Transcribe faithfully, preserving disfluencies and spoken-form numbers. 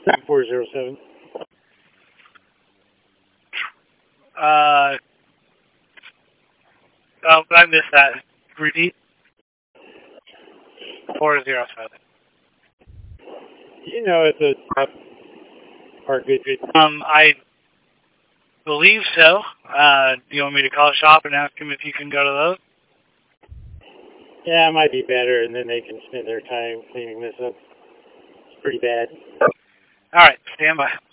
four zero seven. Uh, oh, I missed that. Repeat. four zero seven. You know, it's a top or good, good. Um, I believe so. Uh, do you want me to call the shop and ask them if you can go to those? Yeah, it might be better, and then they can spend their time cleaning this up. It's pretty bad. All right, stand by.